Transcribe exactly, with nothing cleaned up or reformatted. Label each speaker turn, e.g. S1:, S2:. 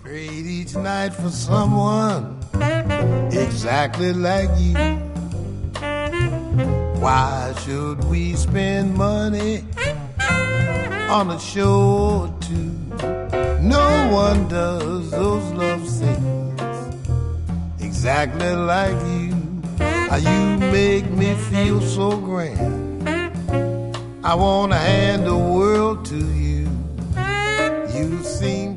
S1: Prayed each night for someone exactly like you. Why should we spend money on a show or two? No one does those love scenes exactly like you. How you make me feel so grand. I wanna hand the world to you. You seem